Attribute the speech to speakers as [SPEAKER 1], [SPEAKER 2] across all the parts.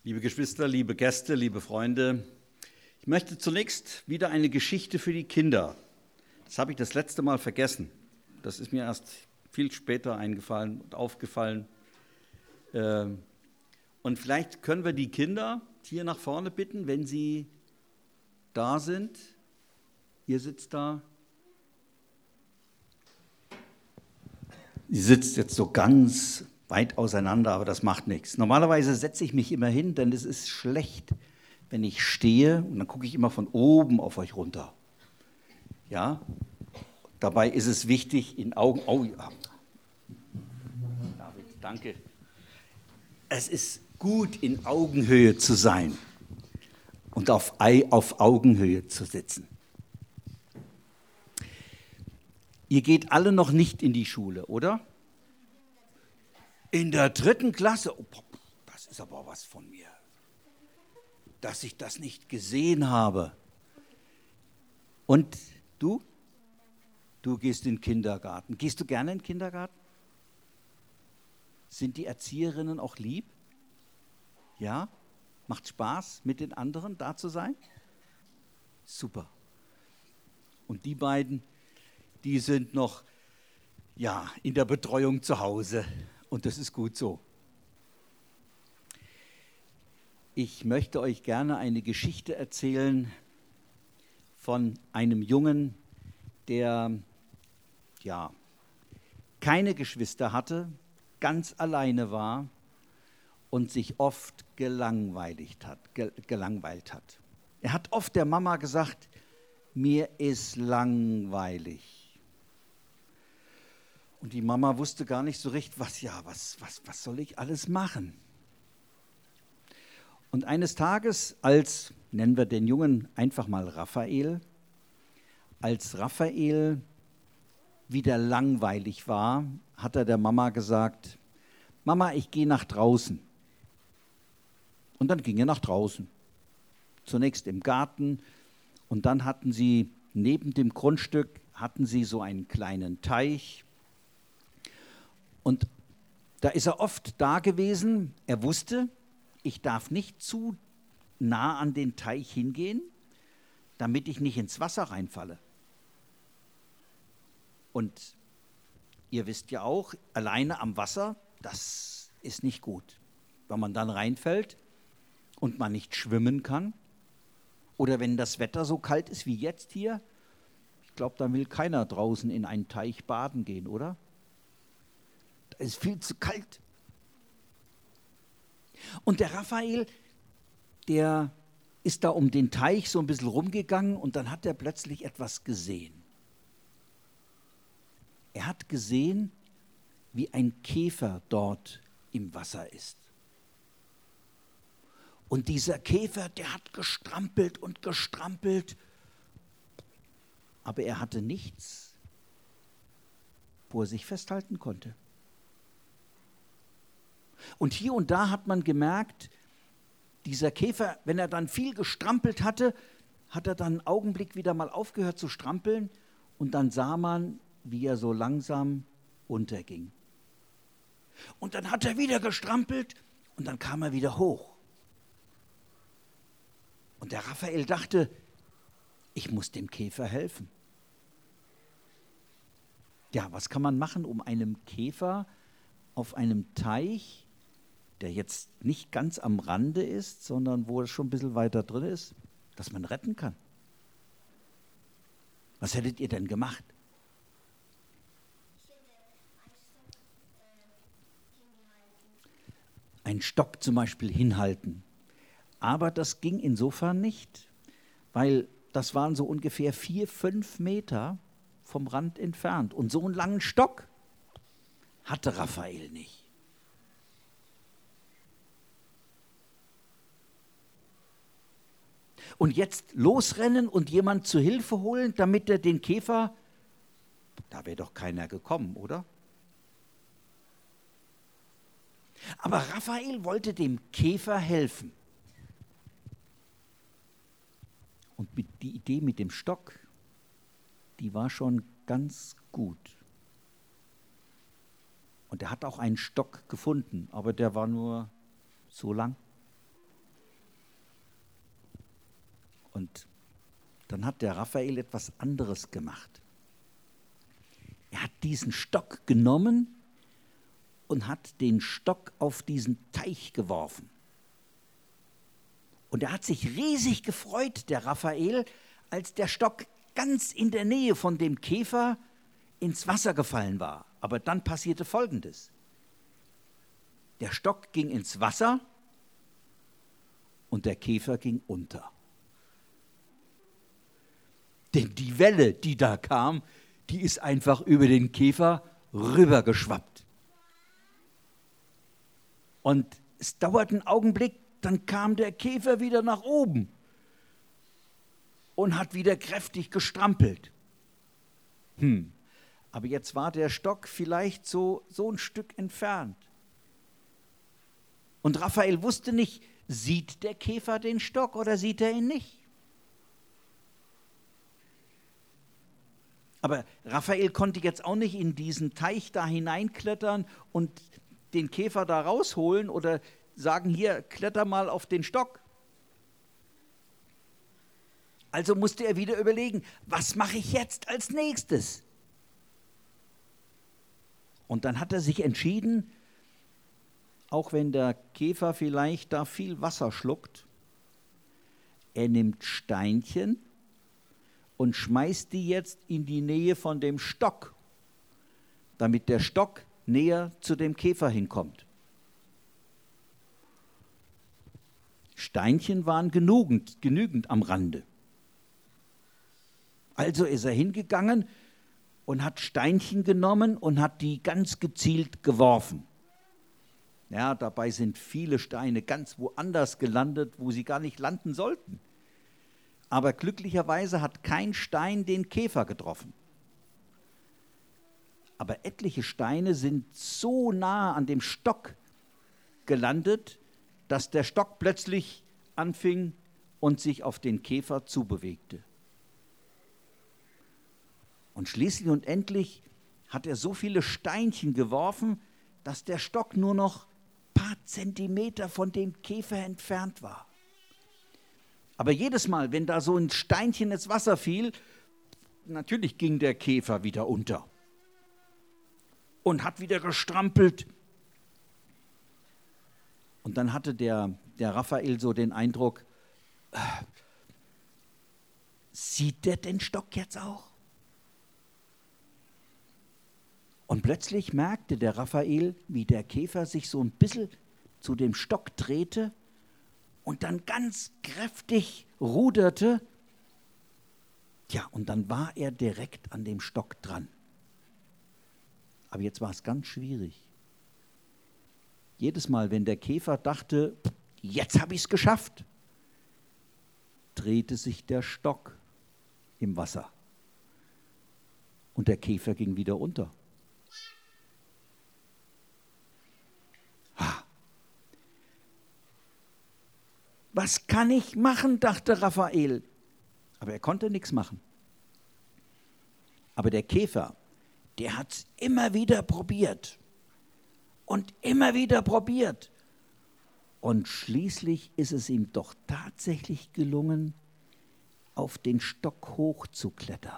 [SPEAKER 1] Liebe Geschwister, liebe Gäste, liebe Freunde, ich möchte zunächst wieder eine Geschichte für die Kinder. Das habe ich das letzte Mal vergessen. Das ist mir erst viel später eingefallen und aufgefallen. Und vielleicht können wir die Kinder hier nach vorne bitten, wenn sie da sind. Ihr sitzt da. Sie sitzt jetzt so ganz weit auseinander, aber das macht nichts. Normalerweise setze ich mich immer hin, denn es ist schlecht, wenn ich stehe und dann gucke ich immer von oben auf euch runter. Ja? Dabei ist es wichtig, in Augen... Oh ja. David, danke. Es ist gut, in Augenhöhe zu sein und auf Augenhöhe zu sitzen. Ihr geht alle noch nicht in die Schule, oder? In der 3. Klasse? Oh, das ist aber was von mir, dass ich das nicht gesehen habe. Und du? Du gehst in den Kindergarten. Gehst du gerne in den Kindergarten? Sind die Erzieherinnen auch lieb? Ja? Macht Spaß, mit den anderen da zu sein? Super. Und die beiden, die sind noch in der Betreuung zu Hause. Und das ist gut so. Ich möchte euch gerne eine Geschichte erzählen von einem Jungen, der keine Geschwister hatte, ganz alleine war und sich oft gelangweilt hat. Er hat oft der Mama gesagt, mir ist langweilig. Und die Mama wusste gar nicht so recht, was soll ich alles machen? Und eines Tages, nennen wir den Jungen einfach mal Raphael, als Raphael wieder langweilig war, hat er der Mama gesagt, Mama, ich gehe nach draußen. Und dann ging er nach draußen. Zunächst im Garten und dann hatten sie neben dem Grundstück so einen kleinen Teich. Und da ist er oft da gewesen. Er wusste, ich darf nicht zu nah an den Teich hingehen, damit ich nicht ins Wasser reinfalle. Und ihr wisst ja auch, alleine am Wasser, das ist nicht gut. Wenn man dann reinfällt und man nicht schwimmen kann oder wenn das Wetter so kalt ist wie jetzt hier, ich glaube, da will keiner draußen in einen Teich baden gehen, oder? Es ist viel zu kalt. Und der Raphael, der ist da um den Teich so ein bisschen rumgegangen und dann hat er plötzlich etwas gesehen. Er hat gesehen, wie ein Käfer dort im Wasser ist. Und dieser Käfer, der hat gestrampelt und gestrampelt, aber er hatte nichts, wo er sich festhalten konnte. Und hier und da hat man gemerkt, dieser Käfer, wenn er dann viel gestrampelt hatte, hat er dann einen Augenblick wieder mal aufgehört zu strampeln und dann sah man, wie er so langsam unterging. Und dann hat er wieder gestrampelt und dann kam er wieder hoch. Und der Raphael dachte, ich muss dem Käfer helfen. Ja, was kann man machen, um einem Käfer auf einem Teich, der jetzt nicht ganz am Rande ist, sondern wo es schon ein bisschen weiter drin ist, dass man retten kann? Was hättet ihr denn gemacht? Einen Stock zum Beispiel hinhalten. Aber das ging insofern nicht, weil das waren so ungefähr 4-5 Meter vom Rand entfernt. Und so einen langen Stock hatte Raphael nicht. Und jetzt losrennen und jemand zu Hilfe holen, damit er den Käfer, da wäre doch keiner gekommen, oder? Aber Raphael wollte dem Käfer helfen. Und die Idee mit dem Stock, die war schon ganz gut. Und er hat auch einen Stock gefunden, aber der war nur so lang. Und dann hat der Raphael etwas anderes gemacht. Er hat diesen Stock genommen und hat den Stock auf diesen Teich geworfen. Und er hat sich riesig gefreut, der Raphael, als der Stock ganz in der Nähe von dem Käfer ins Wasser gefallen war. Aber dann passierte Folgendes. Der Stock ging ins Wasser und der Käfer ging unter. Denn die Welle, die da kam, die ist einfach über den Käfer rübergeschwappt. Und es dauert einen Augenblick, dann kam der Käfer wieder nach oben und hat wieder kräftig gestrampelt. Aber jetzt war der Stock vielleicht so ein Stück entfernt. Und Raphael wusste nicht, sieht der Käfer den Stock oder sieht er ihn nicht? Aber Raphael konnte jetzt auch nicht in diesen Teich da hineinklettern und den Käfer da rausholen oder sagen, hier, kletter mal auf den Stock. Also musste er wieder überlegen, was mache ich jetzt als nächstes? Und dann hat er sich entschieden, auch wenn der Käfer vielleicht da viel Wasser schluckt, er nimmt Steinchen und schmeißt die jetzt in die Nähe von dem Stock, damit der Stock näher zu dem Käfer hinkommt. Steinchen waren genügend am Rande. Also ist er hingegangen und hat Steinchen genommen und hat die ganz gezielt geworfen. Ja, dabei sind viele Steine ganz woanders gelandet, wo sie gar nicht landen sollten. Aber glücklicherweise hat kein Stein den Käfer getroffen. Aber etliche Steine sind so nah an dem Stock gelandet, dass der Stock plötzlich anfing und sich auf den Käfer zubewegte. Und schließlich und endlich hat er so viele Steinchen geworfen, dass der Stock nur noch ein paar Zentimeter von dem Käfer entfernt war. Aber jedes Mal, wenn da so ein Steinchen ins Wasser fiel, natürlich ging der Käfer wieder unter und hat wieder gestrampelt. Und dann hatte der Raphael so den Eindruck, sieht der den Stock jetzt auch? Und plötzlich merkte der Raphael, wie der Käfer sich so ein bisschen zu dem Stock drehte und dann ganz kräftig ruderte. Ja, und dann war er direkt an dem Stock dran. Aber jetzt war es ganz schwierig. Jedes Mal, wenn der Käfer dachte, jetzt habe ich es geschafft, drehte sich der Stock im Wasser. Und der Käfer ging wieder unter. Was kann ich machen, dachte Raphael. Aber er konnte nichts machen. Aber der Käfer, der hat es immer wieder probiert. Und immer wieder probiert. Und schließlich ist es ihm doch tatsächlich gelungen, auf den Stock hochzuklettern.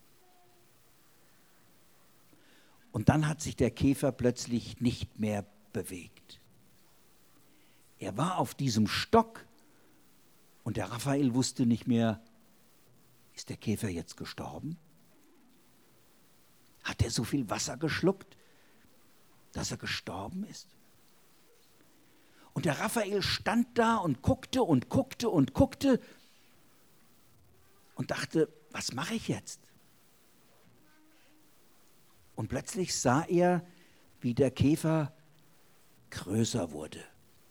[SPEAKER 1] Und dann hat sich der Käfer plötzlich nicht mehr bewegt. Er war auf diesem Stock und der Raphael wusste nicht mehr, ist der Käfer jetzt gestorben? Hat er so viel Wasser geschluckt, dass er gestorben ist? Und der Raphael stand da und guckte und guckte und guckte und dachte, was mache ich jetzt? Und plötzlich sah er, wie der Käfer größer wurde.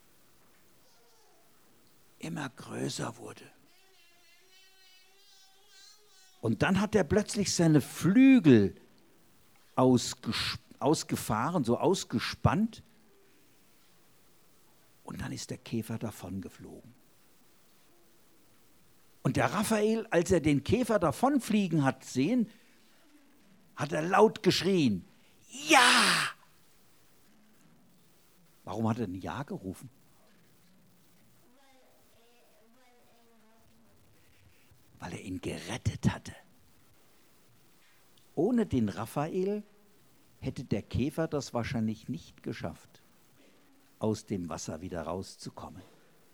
[SPEAKER 1] Immer größer wurde. Und dann hat er plötzlich seine Flügel ausgefahren, so ausgespannt. Und dann ist der Käfer davongeflogen. Und der Raphael, als er den Käfer davonfliegen hat sehen, hat er laut geschrien, ja! Warum hat er denn Ja gerufen? ihn gerettet hatte. Ohne den Raphael hätte der Käfer das wahrscheinlich nicht geschafft, aus dem Wasser wieder rauszukommen.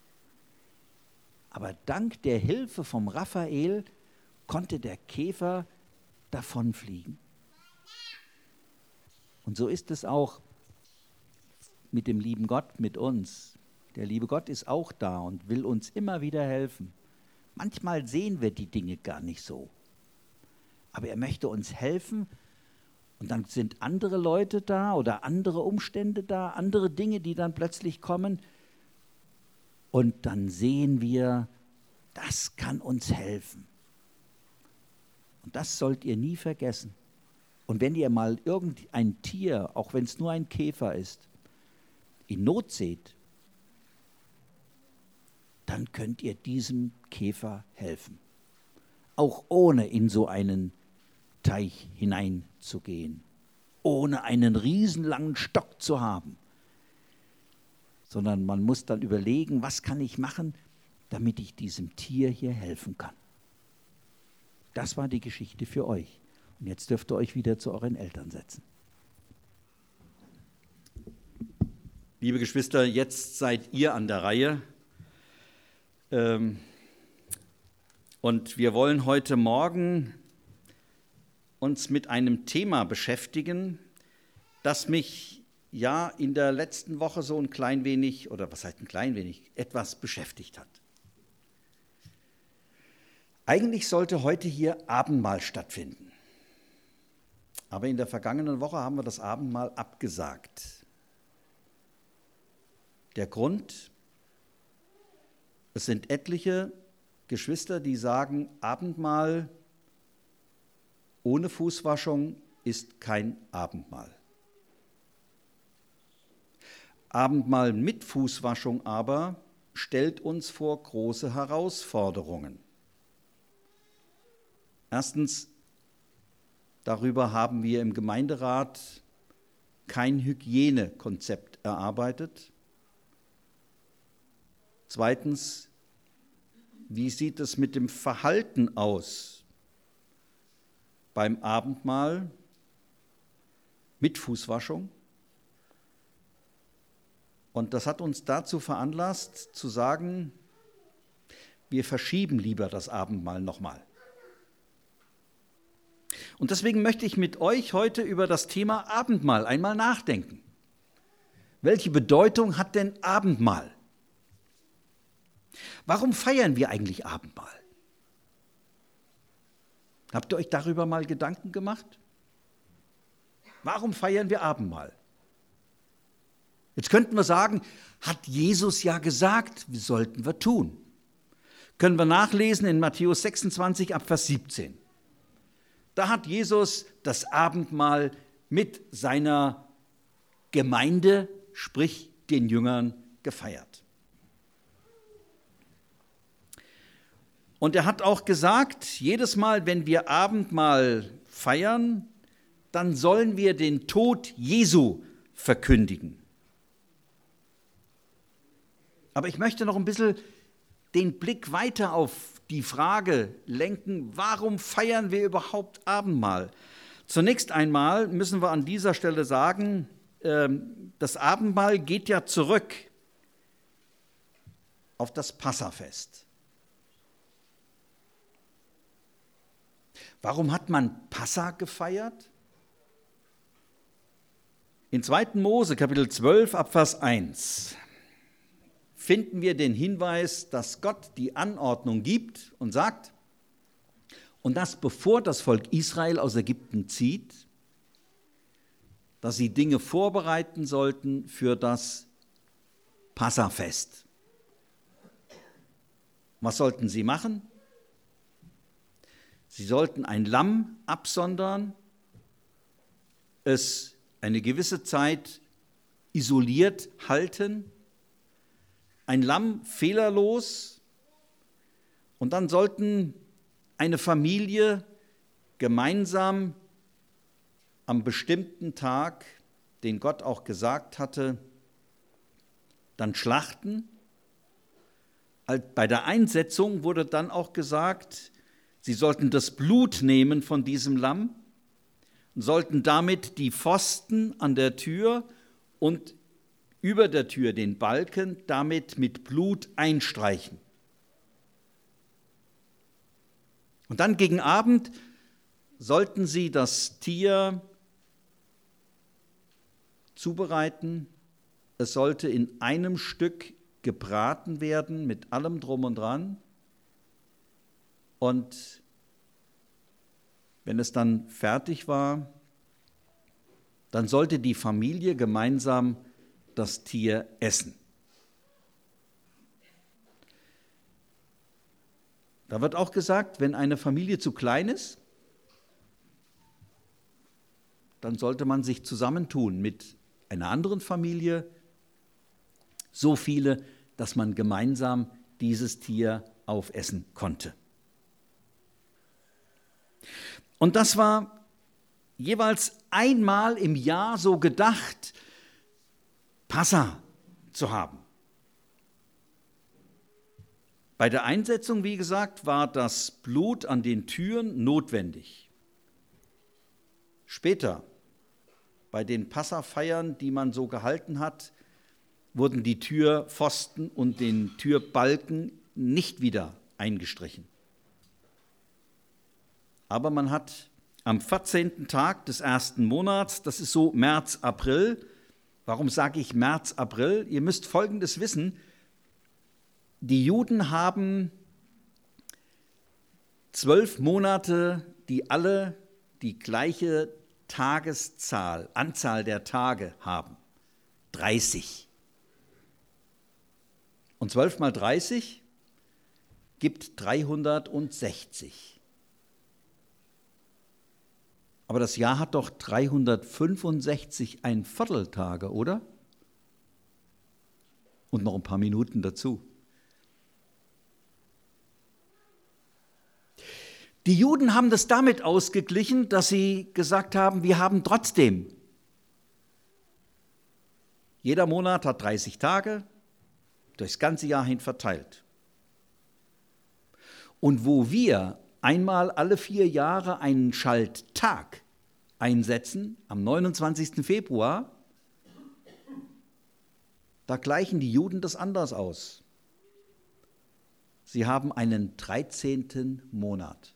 [SPEAKER 1] Aber dank der Hilfe vom Raphael konnte der Käfer davonfliegen. Und so ist es auch mit dem lieben Gott, mit uns. Der liebe Gott ist auch da und will uns immer wieder helfen. Manchmal sehen wir die Dinge gar nicht so. Aber er möchte uns helfen und dann sind andere Leute da oder andere Umstände da, andere Dinge, die dann plötzlich kommen. Und dann sehen wir, das kann uns helfen. Und das sollt ihr nie vergessen. Und wenn ihr mal irgendein Tier, auch wenn es nur ein Käfer ist, in Not seht, dann könnt ihr diesem Käfer helfen. Auch ohne in so einen Teich hineinzugehen, ohne einen riesenlangen Stock zu haben, sondern man muss dann überlegen, was kann ich machen, damit ich diesem Tier hier helfen kann. Das war die Geschichte für euch. Und jetzt dürft ihr euch wieder zu euren Eltern setzen.
[SPEAKER 2] Liebe Geschwister, jetzt seid ihr an der Reihe. Und wir wollen heute Morgen uns mit einem Thema beschäftigen, das mich ja in der letzten Woche so ein klein wenig, oder was heißt ein klein wenig, etwas beschäftigt hat. Eigentlich sollte heute hier Abendmahl stattfinden. Aber in der vergangenen Woche haben wir das Abendmahl abgesagt. Der Grund: Es sind etliche Geschwister, die sagen, Abendmahl ohne Fußwaschung ist kein Abendmahl. Abendmahl mit Fußwaschung aber stellt uns vor große Herausforderungen. Erstens, darüber haben wir im Gemeinderat kein Hygienekonzept erarbeitet. Zweitens, wie sieht es mit dem Verhalten aus beim Abendmahl mit Fußwaschung? Und das hat uns dazu veranlasst, zu sagen, wir verschieben lieber das Abendmahl nochmal. Und deswegen möchte ich mit euch heute über das Thema Abendmahl einmal nachdenken. Welche Bedeutung hat denn Abendmahl? Warum feiern wir eigentlich Abendmahl? Habt ihr euch darüber mal Gedanken gemacht? Warum feiern wir Abendmahl? Jetzt könnten wir sagen, hat Jesus ja gesagt, wie sollten wir tun? Können wir nachlesen in Matthäus 26 ab Vers 17. Da hat Jesus das Abendmahl mit seiner Gemeinde, sprich den Jüngern, gefeiert. Und er hat auch gesagt, jedes Mal, wenn wir Abendmahl feiern, dann sollen wir den Tod Jesu verkündigen. Aber ich möchte noch ein bisschen den Blick weiter auf die Frage lenken, warum feiern wir überhaupt Abendmahl? Zunächst einmal müssen wir an dieser Stelle sagen, das Abendmahl geht ja zurück auf das Passafest. Warum hat man Passa gefeiert? In 2. Mose, Kapitel 12, ab Vers 1, finden wir den Hinweis, dass Gott die Anordnung gibt und sagt, und das bevor das Volk Israel aus Ägypten zieht, dass sie Dinge vorbereiten sollten für das Passafest. Was sollten sie machen? Sie sollten ein Lamm absondern, es eine gewisse Zeit isoliert halten, ein Lamm fehlerlos, und dann sollten eine Familie gemeinsam am bestimmten Tag, den Gott auch gesagt hatte, dann schlachten. Bei der Einsetzung wurde dann auch gesagt,
[SPEAKER 1] Sie sollten das Blut nehmen von diesem Lamm und sollten damit die Pfosten an der Tür und über der Tür den Balken damit mit Blut einstreichen. Und dann gegen Abend sollten sie das Tier zubereiten. Es sollte in einem Stück gebraten werden mit allem drum und dran. Und wenn es dann fertig war, dann sollte die Familie gemeinsam das Tier essen. Da wird auch gesagt, wenn eine Familie zu klein ist, dann sollte man sich zusammentun mit einer anderen Familie, so viele, dass man gemeinsam dieses Tier aufessen konnte. Und das war jeweils einmal im Jahr so gedacht, Passa zu haben. Bei der Einsetzung, wie gesagt, war das Blut an den Türen notwendig. Später, bei den Passafeiern, die man so gehalten hat, wurden die Türpfosten und den Türbalken nicht wieder eingestrichen. Aber man hat am 14. Tag des ersten Monats, das ist so März, April. Warum sage ich März, April? Ihr müsst Folgendes wissen: Die Juden haben 12 Monate, die alle die gleiche Tageszahl, Anzahl der Tage haben. 30. Und 12 mal 30 gibt 360. Aber das Jahr hat doch 365 Vierteltage, oder? Und noch ein paar Minuten dazu. Die Juden haben das damit ausgeglichen, dass sie gesagt haben, wir haben trotzdem. Jeder Monat hat 30 Tage, durchs ganze Jahr hin verteilt. Und wo wir einmal alle 4 Jahre einen Schalttag einsetzen, am 29. Februar, da gleichen die Juden das anders aus. Sie haben einen 13. Monat.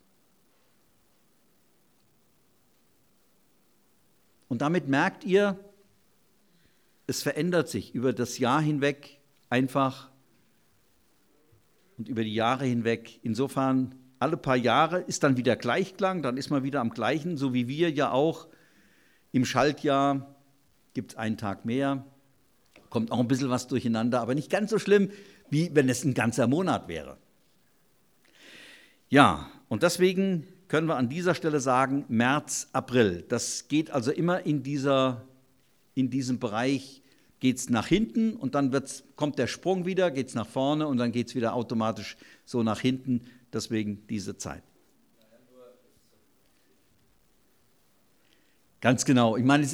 [SPEAKER 1] Und damit merkt ihr, es verändert sich über das Jahr hinweg einfach und über die Jahre hinweg. Insofern, alle paar Jahre ist dann wieder Gleichklang, dann ist man wieder am gleichen, so wie wir ja auch. Im Schaltjahr gibt es einen Tag mehr, kommt auch ein bisschen was durcheinander, aber nicht ganz so schlimm, wie wenn es ein ganzer Monat wäre. Ja, und deswegen können wir an dieser Stelle sagen, März, April. Das geht also immer in diesem Bereich, geht es nach hinten und dann kommt der Sprung wieder, geht es nach vorne und dann geht es wieder automatisch so nach hinten, deswegen diese Zeit. Ganz genau, ich meine,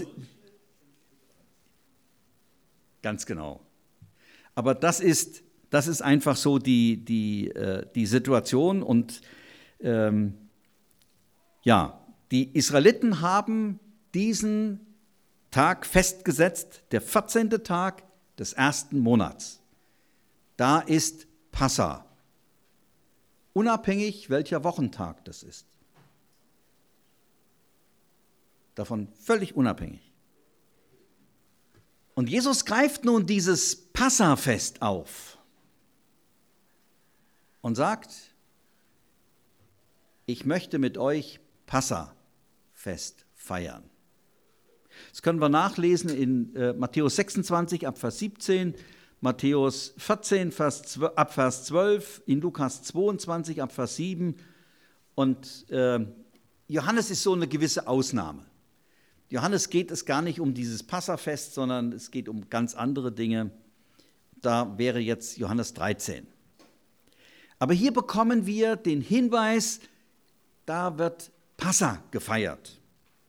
[SPEAKER 1] ganz genau. Aber das ist einfach so die Situation und ja, die Israeliten haben diesen Tag festgesetzt, der 14. Tag des ersten Monats. Da ist Passa, unabhängig welcher Wochentag das ist. Davon völlig unabhängig. Und Jesus greift nun dieses Passafest auf und sagt, ich möchte mit euch Passafest feiern. Das können wir nachlesen in Matthäus 26 ab Vers 17, Matthäus 14 ab Vers 12, in Lukas 22 ab Vers 7 und Johannes ist so eine gewisse Ausnahme. Johannes geht es gar nicht um dieses Passafest, sondern es geht um ganz andere Dinge. Da wäre jetzt Johannes 13. Aber hier bekommen wir den Hinweis, da wird Passa gefeiert.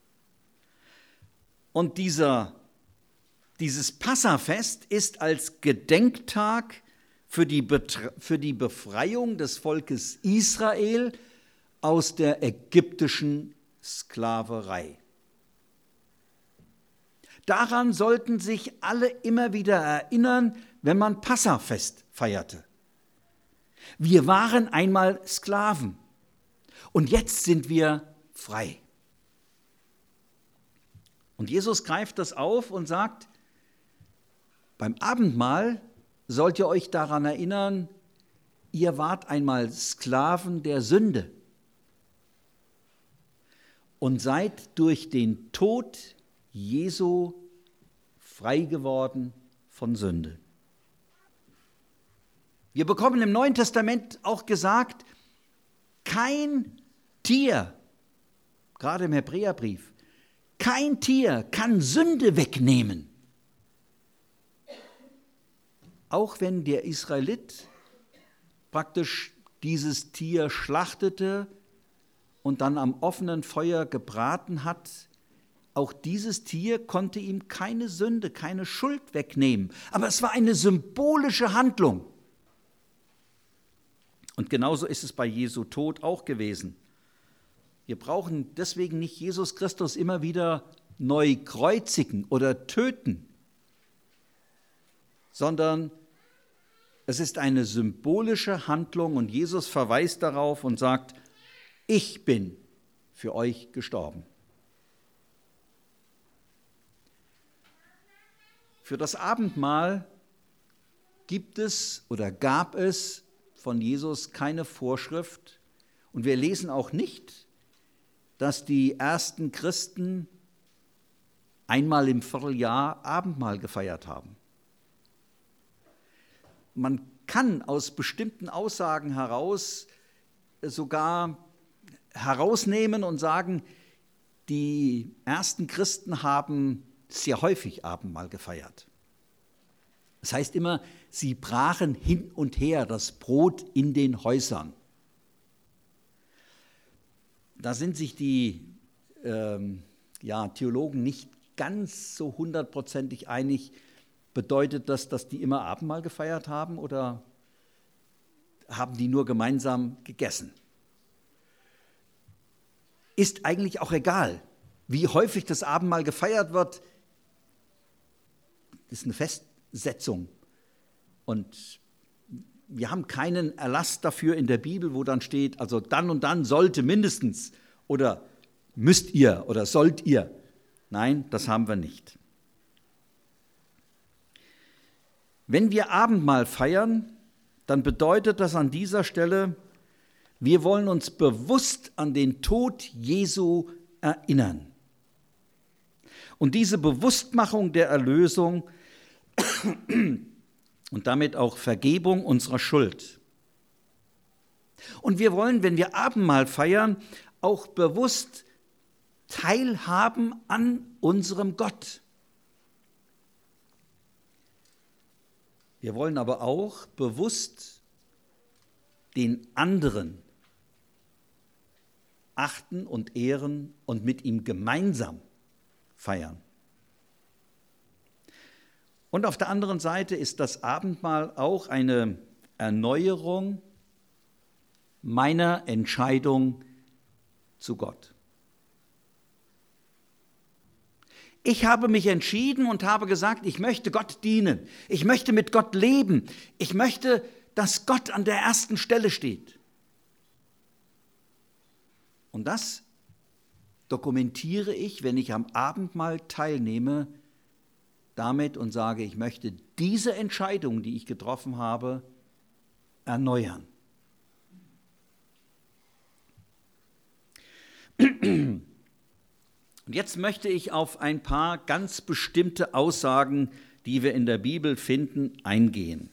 [SPEAKER 1] Und dieses Passafest ist als Gedenktag für die Befreiung des Volkes Israel aus der ägyptischen Sklaverei. Daran sollten sich alle immer wieder erinnern, wenn man Passafest feierte. Wir waren einmal Sklaven und jetzt sind wir frei. Und Jesus greift das auf und sagt, beim Abendmahl sollt ihr euch daran erinnern, ihr wart einmal Sklaven der Sünde und seid durch den Tod Jesu frei geworden von Sünde. Wir bekommen im Neuen Testament auch gesagt, kein Tier, gerade im Hebräerbrief, kein Tier kann Sünde wegnehmen. Auch wenn der Israelit praktisch dieses Tier schlachtete und dann am offenen Feuer gebraten hat, auch dieses Tier konnte ihm keine Sünde, keine Schuld wegnehmen. Aber es war eine symbolische Handlung. Und genauso ist es bei Jesu Tod auch gewesen. Wir brauchen deswegen nicht Jesus Christus immer wieder neu kreuzigen oder töten, sondern es ist eine symbolische Handlung und Jesus verweist darauf und sagt, ich bin für euch gestorben. Für das Abendmahl gibt es oder gab es von Jesus keine Vorschrift und wir lesen auch nicht, dass die ersten Christen einmal im Vierteljahr Abendmahl gefeiert haben. Man kann aus bestimmten Aussagen heraus sogar herausnehmen und sagen, die ersten Christen haben sehr häufig Abendmahl gefeiert. Das heißt immer, sie brachen hin und her das Brot in den Häusern. Da sind sich die Theologen nicht ganz so hundertprozentig einig. Bedeutet das, dass die immer Abendmahl gefeiert haben oder haben die nur gemeinsam gegessen? Ist eigentlich auch egal, wie häufig das Abendmahl gefeiert wird. Das ist eine Festsetzung. Und wir haben keinen Erlass dafür in der Bibel, wo dann steht, also dann und dann sollte mindestens oder müsst ihr oder sollt ihr. Nein, das haben wir nicht. Wenn wir Abendmahl feiern, dann bedeutet das an dieser Stelle, wir wollen uns bewusst an den Tod Jesu erinnern. Und diese Bewusstmachung der Erlösung und damit auch Vergebung unserer Schuld. Und wir wollen, wenn wir Abendmahl feiern, auch bewusst teilhaben an unserem Gott. Wir wollen aber auch bewusst den anderen achten und ehren und mit ihm gemeinsam feiern. Und auf der anderen Seite ist das Abendmahl auch eine Erneuerung meiner Entscheidung zu Gott. Ich habe mich entschieden und habe gesagt, ich möchte Gott dienen. Ich möchte mit Gott leben. Ich möchte, dass Gott an der ersten Stelle steht. Und das dokumentiere ich, wenn ich am Abendmahl teilnehme, damit und sage, ich möchte diese Entscheidung, die ich getroffen habe, erneuern. Und jetzt möchte ich auf ein paar ganz bestimmte Aussagen, die wir in der Bibel finden, eingehen.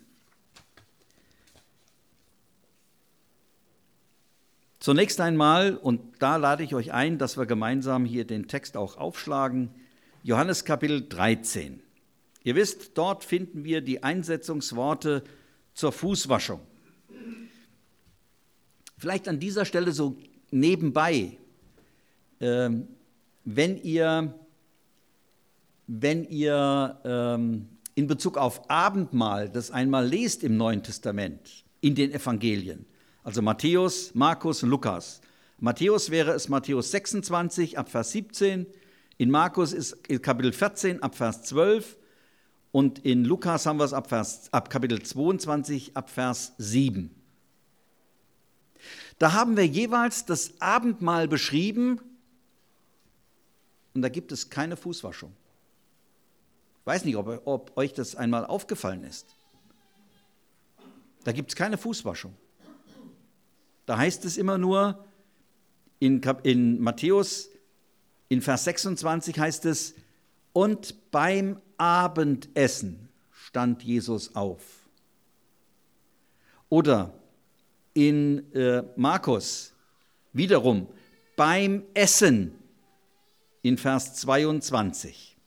[SPEAKER 1] Zunächst einmal, und da lade ich euch ein, dass wir gemeinsam hier den Text auch aufschlagen, Johannes Kapitel 13. Ihr wisst, dort finden wir die Einsetzungsworte zur Fußwaschung. Vielleicht an dieser Stelle so nebenbei, wenn ihr in Bezug auf Abendmahl das einmal lest im Neuen Testament, in den Evangelien, also Matthäus, Markus und Lukas, Matthäus wäre es Matthäus 26 ab Vers 17, in Markus ist Kapitel 14 ab Vers 12 und in Lukas haben wir es ab Kapitel 22 ab Vers 7. Da haben wir jeweils das Abendmahl beschrieben und da gibt es keine Fußwaschung. Ich weiß nicht, ob euch das einmal aufgefallen ist. Da gibt es keine Fußwaschung. Da heißt es immer nur, in Matthäus, in Vers 26 heißt es, und beim Abendessen stand Jesus auf. Oder in Markus wiederum, beim Essen in Vers 22.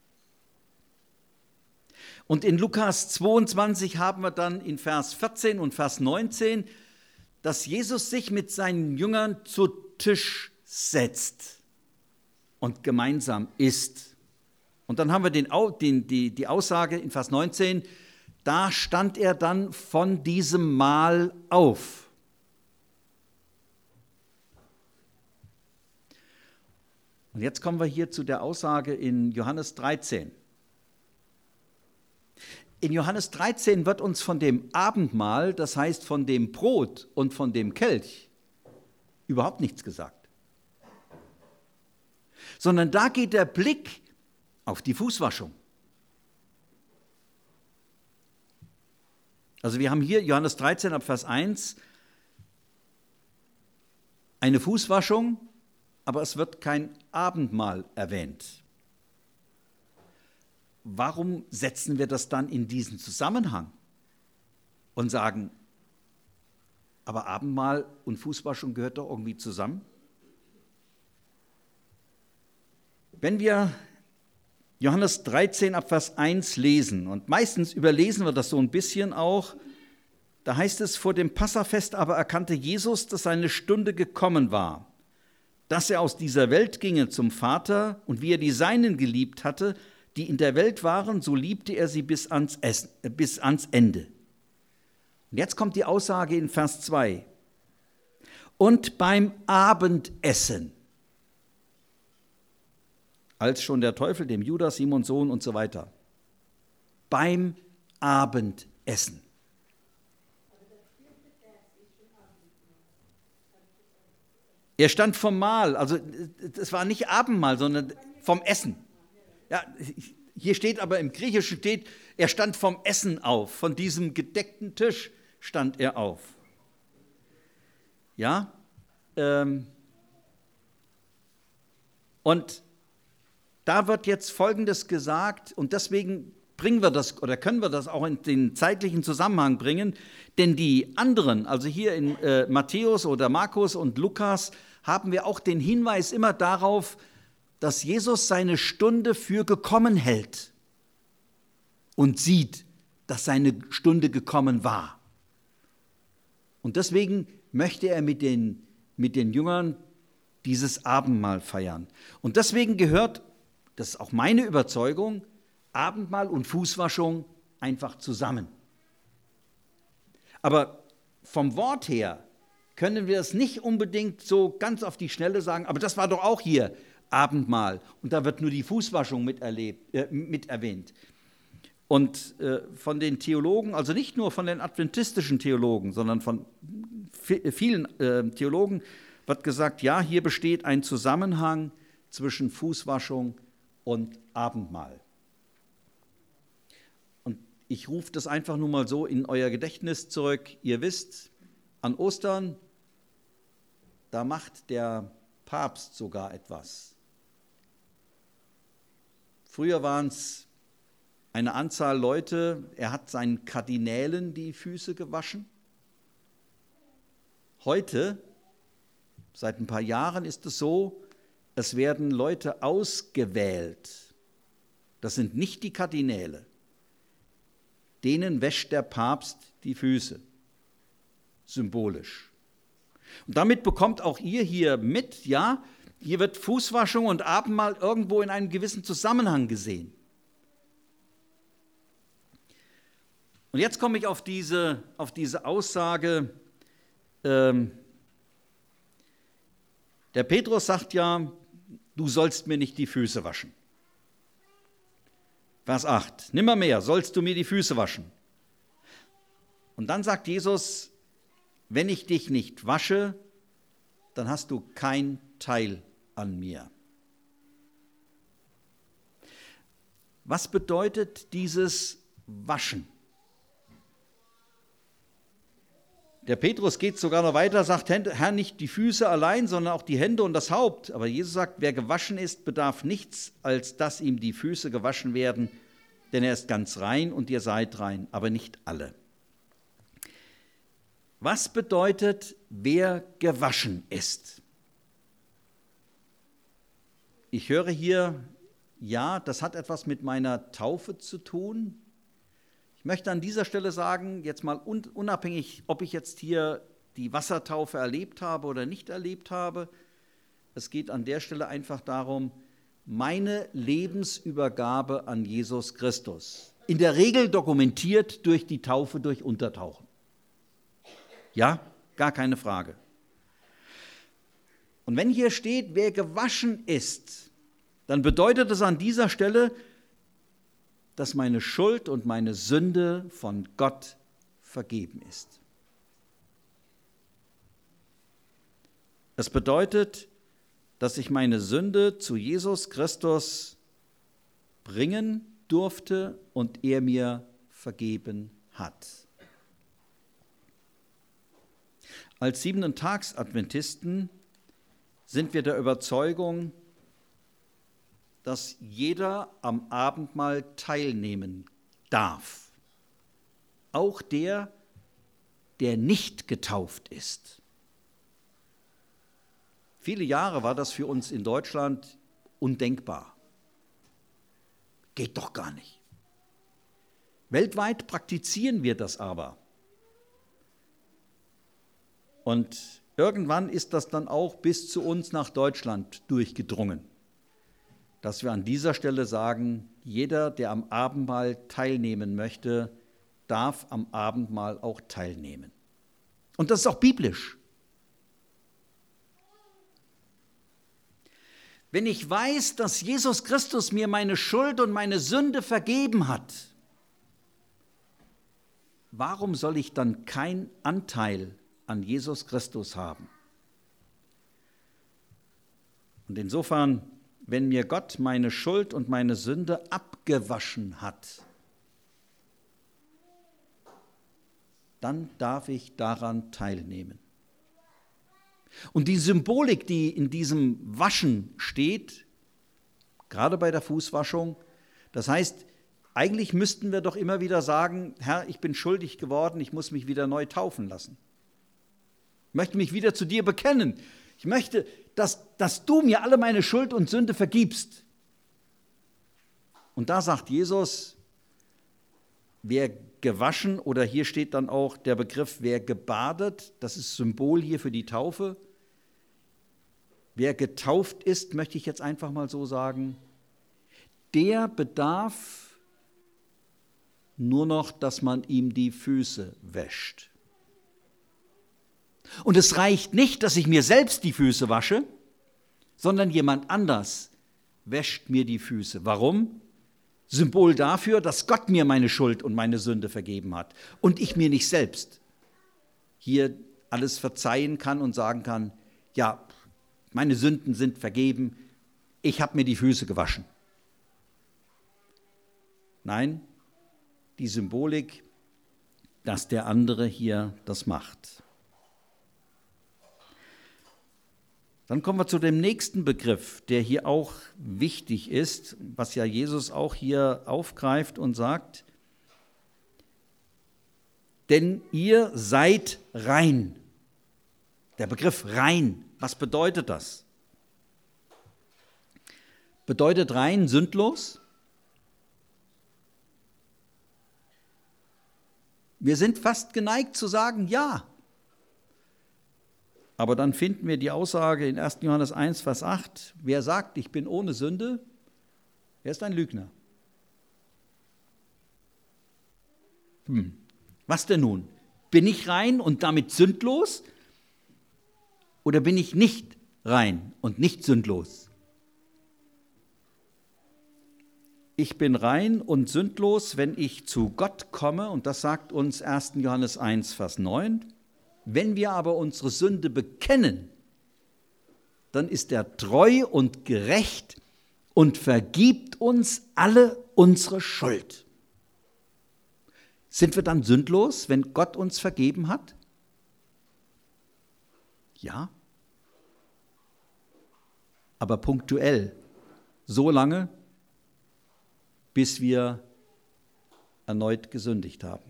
[SPEAKER 1] Und in Lukas 22 haben wir dann in Vers 14 und Vers 19, dass Jesus sich mit seinen Jüngern zu Tisch setzt und gemeinsam isst. Und dann haben wir die Aussage in Vers 19, da stand er dann von diesem Mahl auf. Und jetzt kommen wir hier zu der Aussage in Johannes 13. In Johannes 13 wird uns von dem Abendmahl, das heißt von dem Brot und von dem Kelch, überhaupt nichts gesagt. Sondern da geht der Blick auf die Fußwaschung. Also wir haben hier Johannes 13 ab Vers 1 eine Fußwaschung, aber es wird kein Abendmahl erwähnt. Warum setzen wir das dann in diesen Zusammenhang und sagen, aber Abendmahl und Fußwaschung gehört doch irgendwie zusammen? Wenn wir Johannes 13 ab Vers 1 lesen, und meistens überlesen wir das so ein bisschen auch, da heißt es, vor dem Passafest aber erkannte Jesus, dass seine Stunde gekommen war, dass er aus dieser Welt ginge zum Vater, und wie er die Seinen geliebt hatte, die in der Welt waren, so liebte er sie bis ans Ende. Und jetzt kommt die Aussage in Vers 2. Und beim Abendessen, als schon der Teufel dem Judas, Simons Sohn und so weiter, beim Abendessen. Er stand vom Mahl, also das war nicht Abendmahl, sondern vom Essen. Ja, hier steht aber im Griechischen steht, er stand vom Essen auf, von diesem gedeckten Tisch stand er auf. Ja, und da wird jetzt Folgendes gesagt, und deswegen bringen wir das oder können wir das auch in den zeitlichen Zusammenhang bringen, denn die anderen, also hier in Matthäus oder Markus und Lukas, haben wir auch den Hinweis immer darauf, dass Jesus seine Stunde für gekommen hält und sieht, dass seine Stunde gekommen war. Und deswegen möchte er mit den Jüngern dieses Abendmahl feiern. Und deswegen gehört, das ist auch meine Überzeugung, Abendmahl und Fußwaschung einfach zusammen. Aber vom Wort her können wir es nicht unbedingt so ganz auf die Schnelle sagen, aber das war doch auch hier Abendmahl. Und da wird nur die Fußwaschung mit erwähnt. Und von den Theologen, also nicht nur von den adventistischen Theologen, sondern von vielen Theologen wird gesagt, ja, hier besteht ein Zusammenhang zwischen Fußwaschung und Abendmahl. Und ich rufe das einfach nur mal so in euer Gedächtnis zurück. Ihr wisst, an Ostern, da macht der Papst sogar etwas. Früher waren es eine Anzahl Leute, er hat seinen Kardinälen die Füße gewaschen. Heute, seit ein paar Jahren ist es so, es werden Leute ausgewählt. Das sind nicht die Kardinäle. Denen wäscht der Papst die Füße, symbolisch. Und damit bekommt auch ihr hier mit, ja, hier wird Fußwaschung und Abendmahl irgendwo in einem gewissen Zusammenhang gesehen. Und jetzt komme ich auf diese Aussage, Der Petrus sagt ja, du sollst mir nicht die Füße waschen. Vers 8, nimmermehr sollst du mir die Füße waschen. Und dann sagt Jesus, wenn ich dich nicht wasche, dann hast du kein Teil an mir. Was bedeutet dieses Waschen? Der Petrus geht sogar noch weiter, sagt, Herr, nicht die Füße allein, sondern auch die Hände und das Haupt. Aber Jesus sagt, wer gewaschen ist, bedarf nichts, als dass ihm die Füße gewaschen werden, denn er ist ganz rein und ihr seid rein, aber nicht alle. Was bedeutet, wer gewaschen ist? Ich höre hier, ja, das hat etwas mit meiner Taufe zu tun. Ich möchte an dieser Stelle sagen, jetzt mal unabhängig, ob ich jetzt hier die Wassertaufe erlebt habe oder nicht erlebt habe, es geht an der Stelle einfach darum, meine Lebensübergabe an Jesus Christus. In der Regel dokumentiert durch die Taufe, durch Untertauchen. Ja, gar keine Frage. Und wenn hier steht, wer gewaschen ist, dann bedeutet es an dieser Stelle, dass meine Schuld und meine Sünde von Gott vergeben ist. Es bedeutet, dass ich meine Sünde zu Jesus Christus bringen durfte und er mir vergeben hat. Als Siebenten-Tags-Adventisten sind wir der Überzeugung, dass jeder am Abendmahl teilnehmen darf. Auch der, der nicht getauft ist. Viele Jahre war das für uns in Deutschland undenkbar. Geht doch gar nicht. Weltweit praktizieren wir das aber. Und irgendwann ist das dann auch bis zu uns nach Deutschland durchgedrungen, dass wir an dieser Stelle sagen, jeder, der am Abendmahl teilnehmen möchte, darf am Abendmahl auch teilnehmen. Und das ist auch biblisch. Wenn ich weiß, dass Jesus Christus mir meine Schuld und meine Sünde vergeben hat, warum soll ich dann keinen Anteil an Jesus Christus haben? Und insofern, wenn mir Gott meine Schuld und meine Sünde abgewaschen hat, dann darf ich daran teilnehmen. Und die Symbolik, die in diesem Waschen steht, gerade bei der Fußwaschung, das heißt, eigentlich müssten wir doch immer wieder sagen, Herr, ich bin schuldig geworden, ich muss mich wieder neu taufen lassen. Ich möchte mich wieder zu dir bekennen. Ich möchte, dass du mir alle meine Schuld und Sünde vergibst. Und da sagt Jesus, wer gewaschen, oder hier steht dann auch der Begriff, wer gebadet, das ist Symbol hier für die Taufe. Wer getauft ist, möchte ich jetzt einfach mal so sagen, der bedarf nur noch, dass man ihm die Füße wäscht. Und es reicht nicht, dass ich mir selbst die Füße wasche, sondern jemand anders wäscht mir die Füße. Warum? Symbol dafür, dass Gott mir meine Schuld und meine Sünde vergeben hat und ich mir nicht selbst hier alles verzeihen kann und sagen kann, ja, meine Sünden sind vergeben, ich habe mir die Füße gewaschen. Nein, die Symbolik, dass der andere hier das macht. Dann kommen wir zu dem nächsten Begriff, der hier auch wichtig ist, was ja Jesus auch hier aufgreift und sagt, denn ihr seid rein. Der Begriff rein, was bedeutet das? Bedeutet rein sündlos? Wir sind fast geneigt zu sagen, ja. Aber dann finden wir die Aussage in 1. Johannes 1, Vers 8, wer sagt, ich bin ohne Sünde, er ist ein Lügner. Was denn nun? Bin ich rein und damit sündlos? Oder bin ich nicht rein und nicht sündlos. Ich bin rein und sündlos, wenn ich zu Gott komme, und das sagt uns 1. Johannes 1, Vers 9. Wenn wir aber unsere Sünde bekennen, dann ist er treu und gerecht und vergibt uns alle unsere Schuld. Sind wir dann sündlos, wenn Gott uns vergeben hat? Ja. Aber punktuell, so lange, bis wir erneut gesündigt haben.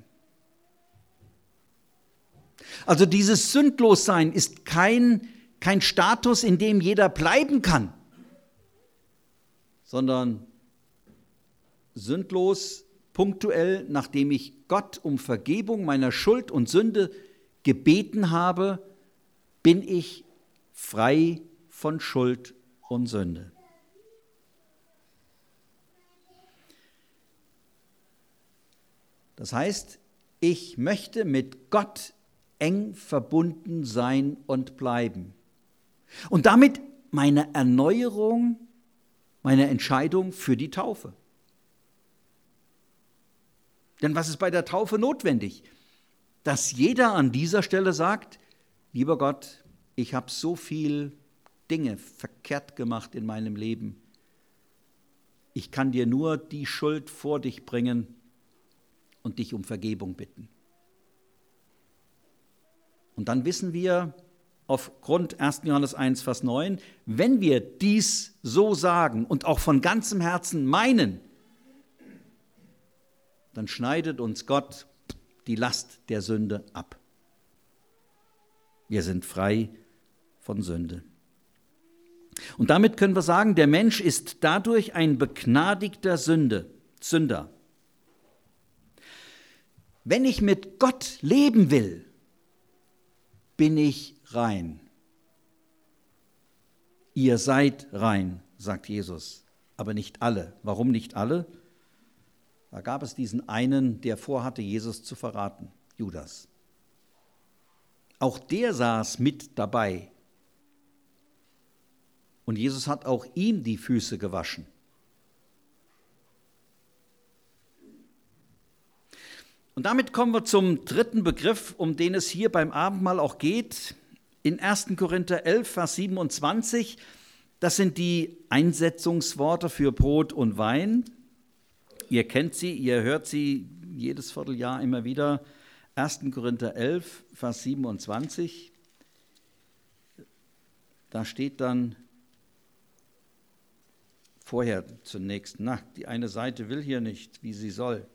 [SPEAKER 1] Also dieses Sündlossein ist kein Status, in dem jeder bleiben kann, sondern sündlos, punktuell, nachdem ich Gott um Vergebung meiner Schuld und Sünde gebeten habe, bin ich frei von Schuld und Sünde. Das heißt, ich möchte mit Gott eng verbunden sein und bleiben. Und damit meine Erneuerung, meine Entscheidung für die Taufe. Denn was ist bei der Taufe notwendig? Dass jeder an dieser Stelle sagt, lieber Gott, ich habe so viel Dinge verkehrt gemacht in meinem Leben. Ich kann dir nur die Schuld vor dich bringen und dich um Vergebung bitten. Und dann wissen wir aufgrund 1. Johannes 1, Vers 9, wenn wir dies so sagen und auch von ganzem Herzen meinen, dann schneidet uns Gott die Last der Sünde ab. Wir sind frei von Sünde. Und damit können wir sagen, der Mensch ist dadurch ein begnadigter Sünder. Wenn ich mit Gott leben will, bin ich rein. Ihr seid rein, sagt Jesus, aber nicht alle. Warum nicht alle? Da gab es diesen einen, der vorhatte, Jesus zu verraten, Judas. Auch der saß mit dabei. Und Jesus hat auch ihm die Füße gewaschen. Und damit kommen wir zum dritten Begriff, um den es hier beim Abendmahl auch geht. In 1. Korinther 11, Vers 27, das sind die Einsetzungsworte für Brot und Wein. Ihr kennt sie, ihr hört sie jedes Vierteljahr immer wieder. 1. Korinther 11, Vers 27. Da steht dann vorher zunächst, die eine Seite will hier nicht, wie sie soll.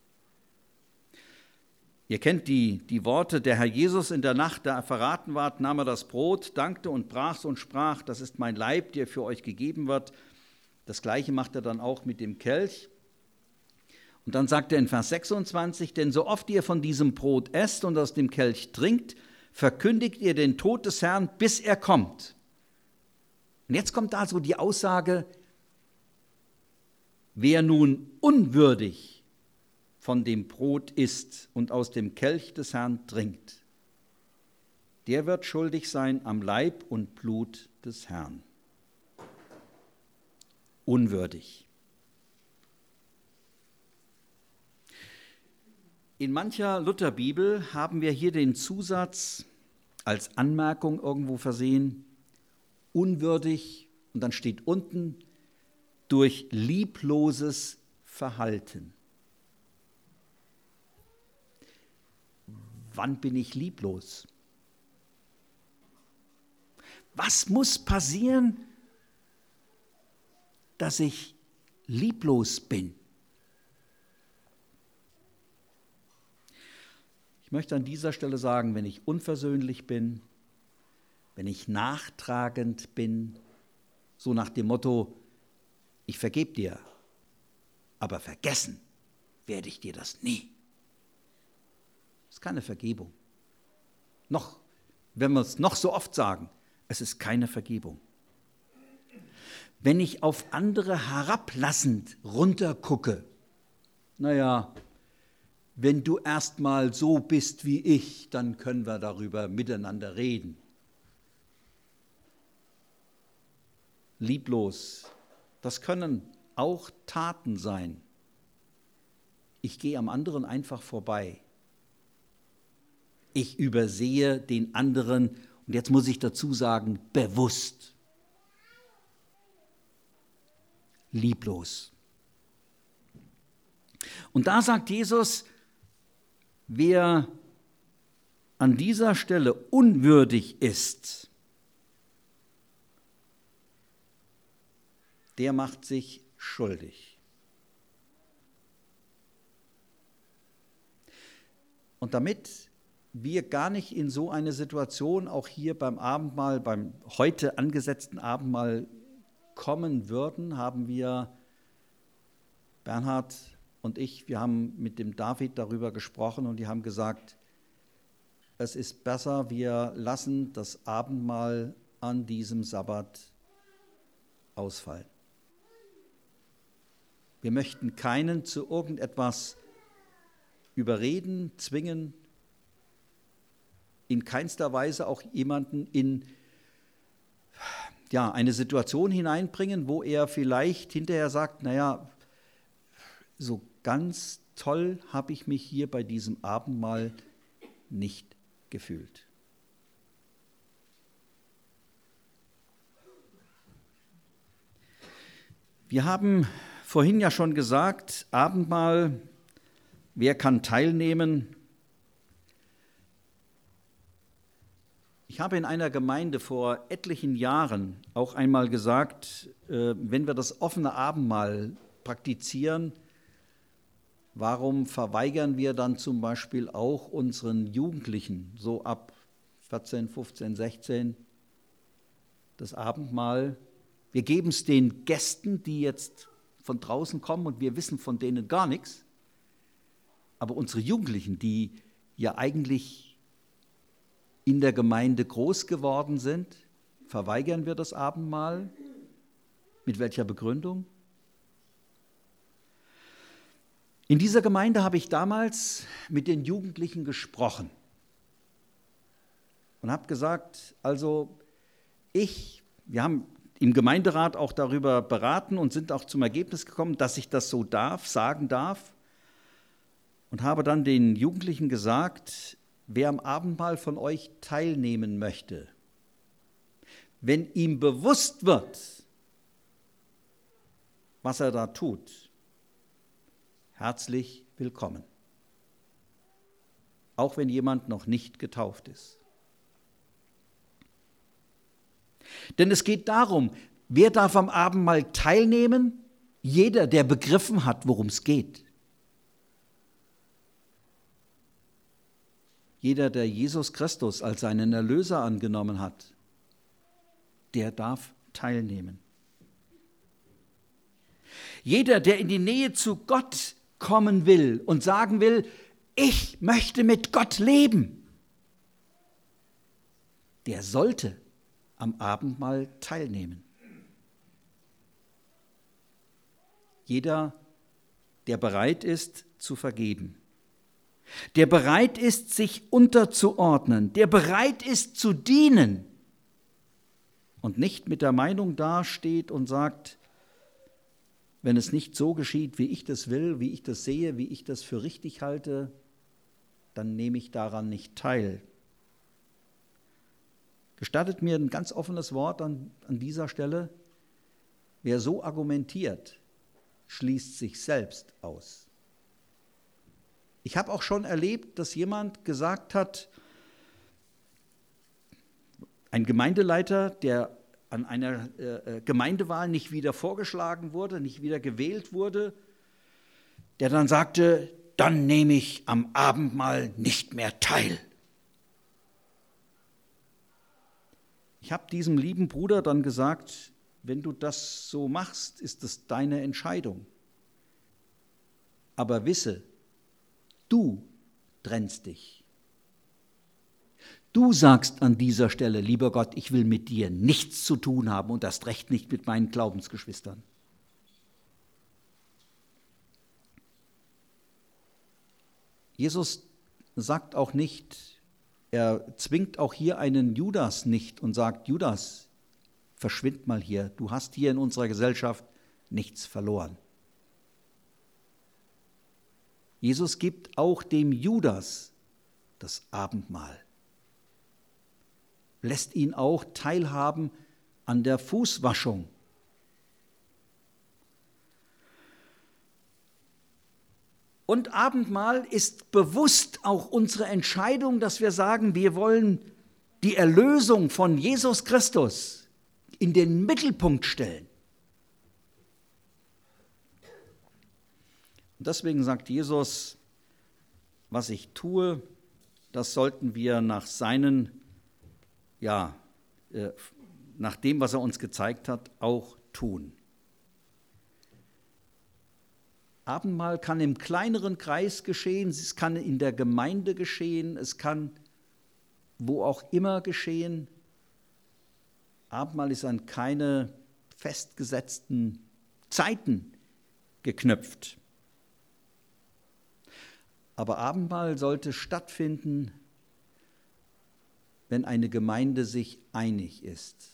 [SPEAKER 1] Ihr kennt die Worte, der Herr Jesus in der Nacht, da er verraten ward, nahm er das Brot, dankte und brach's und sprach, das ist mein Leib, der für euch gegeben wird. Das Gleiche macht er dann auch mit dem Kelch. Und dann sagt er in Vers 26, denn so oft ihr von diesem Brot esst und aus dem Kelch trinkt, verkündigt ihr den Tod des Herrn, bis er kommt. Und jetzt kommt also die Aussage, wer nun unwürdig von dem Brot isst und aus dem Kelch des Herrn trinkt, der wird schuldig sein am Leib und Blut des Herrn. Unwürdig. In mancher Lutherbibel haben wir hier den Zusatz als Anmerkung irgendwo versehen, unwürdig, und dann steht unten, durch liebloses Verhalten. Wann bin ich lieblos? Was muss passieren, dass ich lieblos bin? Ich möchte an dieser Stelle sagen, wenn ich unversöhnlich bin, wenn ich nachtragend bin, so nach dem Motto, ich vergebe dir, aber vergessen werde ich dir das nie. Das ist keine Vergebung. Wenn wir es noch so oft sagen, es ist keine Vergebung. Wenn ich auf andere herablassend runtergucke, wenn du erst mal so bist wie ich, dann können wir darüber miteinander reden. lieblos. Das können auch Taten sein. Ich gehe am anderen einfach vorbei. Ich übersehe den anderen, und jetzt muss ich dazu sagen, bewusst. Lieblos. Und da sagt Jesus, wer an dieser Stelle unwürdig ist, der macht sich schuldig. Und damit wir gar nicht in so eine Situation auch hier beim Abendmahl, beim heute angesetzten Abendmahl kommen würden, haben wir, Bernhard und ich, wir haben mit dem David darüber gesprochen und die haben gesagt, es ist besser, wir lassen das Abendmahl an diesem Sabbat ausfallen. Wir möchten keinen zu irgendetwas überreden, zwingen, in keinster Weise auch jemanden in eine Situation hineinbringen, wo er vielleicht hinterher sagt, naja, so ganz toll habe ich mich hier bei diesem Abendmahl nicht gefühlt. Wir haben vorhin ja schon gesagt, Abendmahl, wer kann teilnehmen? Ich habe in einer Gemeinde vor etlichen Jahren auch einmal gesagt, wenn wir das offene Abendmahl praktizieren, warum verweigern wir dann zum Beispiel auch unseren Jugendlichen, so ab 14, 15, 16, das Abendmahl? Wir geben es den Gästen, die jetzt von draußen kommen und wir wissen von denen gar nichts. Aber unsere Jugendlichen, die ja eigentlich in der Gemeinde groß geworden sind, verweigern wir das Abendmahl? Mit welcher Begründung? In dieser Gemeinde habe ich damals mit den Jugendlichen gesprochen und habe gesagt, also wir haben im Gemeinderat auch darüber beraten und sind auch zum Ergebnis gekommen, dass ich das so sagen darf und habe dann den Jugendlichen gesagt, wer am Abendmahl von euch teilnehmen möchte, wenn ihm bewusst wird, was er da tut, herzlich willkommen. Auch wenn jemand noch nicht getauft ist. Denn es geht darum, wer darf am Abendmahl teilnehmen? Jeder, der begriffen hat, worum es geht. Jeder, der Jesus Christus als seinen Erlöser angenommen hat, der darf teilnehmen. Jeder, der in die Nähe zu Gott kommen will und sagen will, ich möchte mit Gott leben, der sollte am Abendmahl teilnehmen. Jeder, der bereit ist zu vergeben, der bereit ist, sich unterzuordnen, der bereit ist zu dienen und nicht mit der Meinung dasteht und sagt, wenn es nicht so geschieht, wie ich das will, wie ich das sehe, wie ich das für richtig halte, dann nehme ich daran nicht teil. Gestattet mir ein ganz offenes Wort an dieser Stelle. Wer so argumentiert, schließt sich selbst aus. Ich habe auch schon erlebt, dass jemand gesagt hat, ein Gemeindeleiter, der an einer Gemeindewahl nicht wieder vorgeschlagen wurde, nicht wieder gewählt wurde, der dann sagte, dann nehme ich am Abendmahl nicht mehr teil. Ich habe diesem lieben Bruder dann gesagt, wenn du das so machst, ist das deine Entscheidung. Aber wisse, du trennst dich. Du sagst an dieser Stelle, lieber Gott, ich will mit dir nichts zu tun haben und erst recht nicht mit meinen Glaubensgeschwistern. Jesus sagt auch nicht, er zwingt auch hier einen Judas nicht und sagt, Judas, verschwind mal hier, du hast hier in unserer Gesellschaft nichts verloren. Jesus gibt auch dem Judas das Abendmahl, lässt ihn auch teilhaben an der Fußwaschung. Und Abendmahl ist bewusst auch unsere Entscheidung, dass wir sagen, wir wollen die Erlösung von Jesus Christus in den Mittelpunkt stellen. Und deswegen sagt Jesus, was ich tue, das sollten wir nach nach dem, was er uns gezeigt hat, auch tun. Abendmahl kann im kleineren Kreis geschehen, es kann in der Gemeinde geschehen, es kann wo auch immer geschehen. Abendmahl ist an keine festgesetzten Zeiten geknüpft. Aber Abendmahl sollte stattfinden, wenn eine Gemeinde sich einig ist.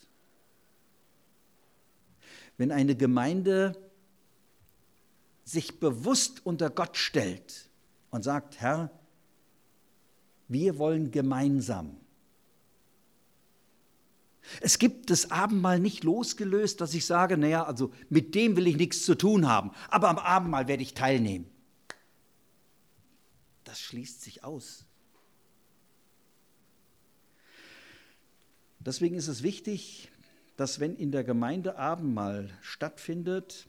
[SPEAKER 1] Wenn eine Gemeinde sich bewusst unter Gott stellt und sagt, Herr, wir wollen gemeinsam. Es gibt das Abendmahl nicht losgelöst, dass ich sage, naja, also mit dem will ich nichts zu tun haben, aber am Abendmahl werde ich teilnehmen. Das schließt sich aus. Deswegen ist es wichtig, dass wenn in der Gemeinde Abendmahl stattfindet,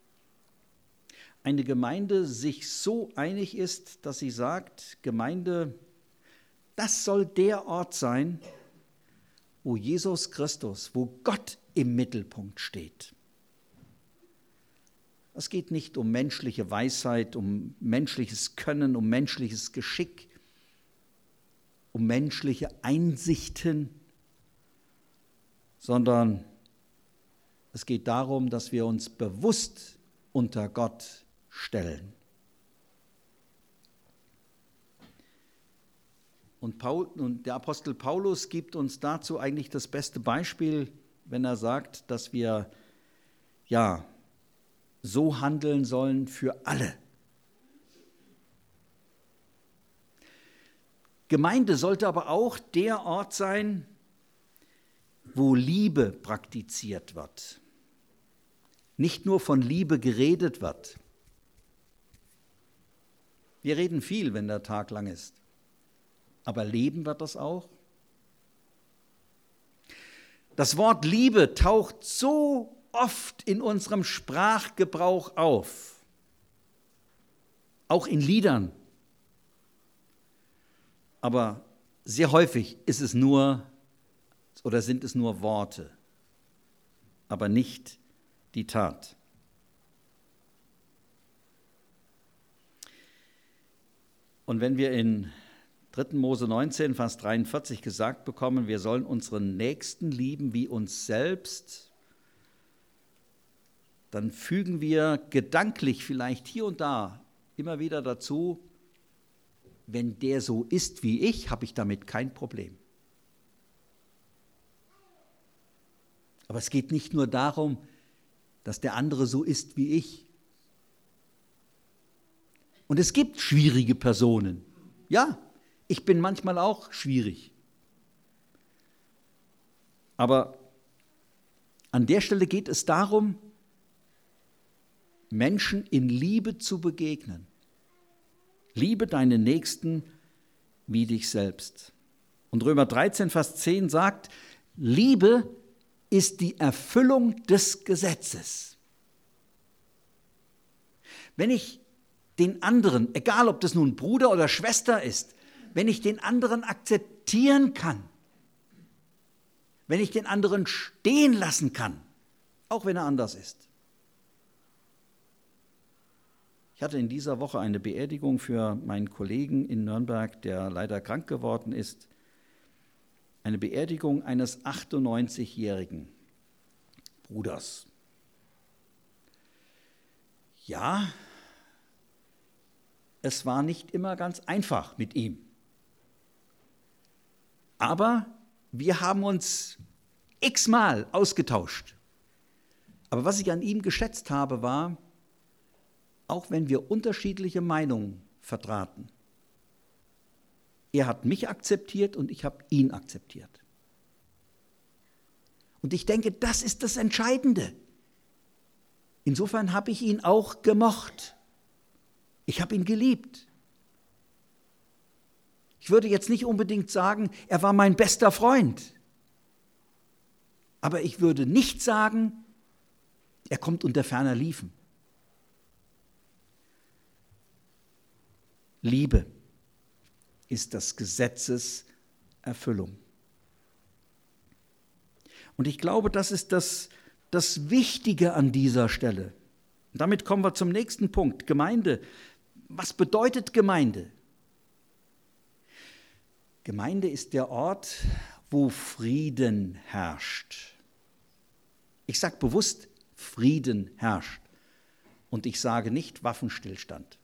[SPEAKER 1] eine Gemeinde sich so einig ist, dass sie sagt, Gemeinde, das soll der Ort sein, wo Jesus Christus, wo Gott im Mittelpunkt steht. Es geht nicht um menschliche Weisheit, um menschliches Können, um menschliches Geschick, um menschliche Einsichten, sondern es geht darum, dass wir uns bewusst unter Gott stellen. Und der Apostel Paulus gibt uns dazu eigentlich das beste Beispiel, wenn er sagt, dass wir so handeln sollen für alle. Gemeinde sollte aber auch der Ort sein, wo Liebe praktiziert wird. Nicht nur von Liebe geredet wird. Wir reden viel, wenn der Tag lang ist. Aber leben wird das auch? Das Wort Liebe taucht so oft in unserem Sprachgebrauch auf, auch in Liedern. Aber sehr häufig sind es nur Worte, aber nicht die Tat. Und wenn wir in 3. Mose 19, Vers 43 gesagt bekommen, wir sollen unseren Nächsten lieben wie uns selbst, dann fügen wir gedanklich vielleicht hier und da immer wieder dazu, wenn der so ist wie ich, habe ich damit kein Problem. Aber es geht nicht nur darum, dass der andere so ist wie ich. Und es gibt schwierige Personen. Ja, ich bin manchmal auch schwierig. Aber an der Stelle geht es darum, Menschen in Liebe zu begegnen. Liebe deinen Nächsten wie dich selbst. Und Römer 13, Vers 10 sagt, Liebe ist die Erfüllung des Gesetzes. Wenn ich den anderen, egal ob das nun Bruder oder Schwester ist, wenn ich den anderen akzeptieren kann, wenn ich den anderen stehen lassen kann, auch wenn er anders ist. Ich hatte in dieser Woche eine Beerdigung für meinen Kollegen in Nürnberg, der leider krank geworden ist. Eine Beerdigung eines 98-jährigen Bruders. Ja, es war nicht immer ganz einfach mit ihm. Aber wir haben uns x-mal ausgetauscht. Aber was ich an ihm geschätzt habe, war, auch wenn wir unterschiedliche Meinungen vertraten, er hat mich akzeptiert und ich habe ihn akzeptiert. Und ich denke, das ist das Entscheidende. Insofern habe ich ihn auch gemocht. Ich habe ihn geliebt. Ich würde jetzt nicht unbedingt sagen, er war mein bester Freund. Aber ich würde nicht sagen, er kommt unter ferner Liefen. Liebe ist das Gesetzes Erfüllung. Und ich glaube, das ist das Wichtige an dieser Stelle. Und damit kommen wir zum nächsten Punkt. Gemeinde. Was bedeutet Gemeinde? Gemeinde ist der Ort, wo Frieden herrscht. Ich sage bewusst, Frieden herrscht. Und ich sage nicht Waffenstillstand.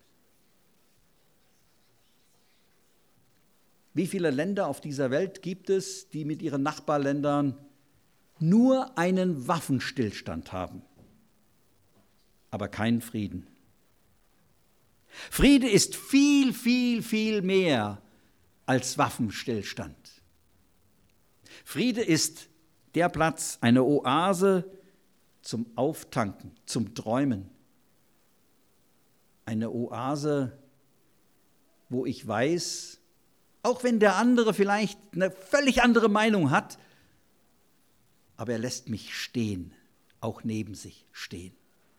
[SPEAKER 1] Wie viele Länder auf dieser Welt gibt es, die mit ihren Nachbarländern nur einen Waffenstillstand haben, aber keinen Frieden? Friede ist viel, viel, viel mehr als Waffenstillstand. Friede ist der Platz, eine Oase zum Auftanken, zum Träumen. Eine Oase, wo ich weiß, auch wenn der andere vielleicht eine völlig andere Meinung hat, aber er lässt mich stehen, auch neben sich stehen.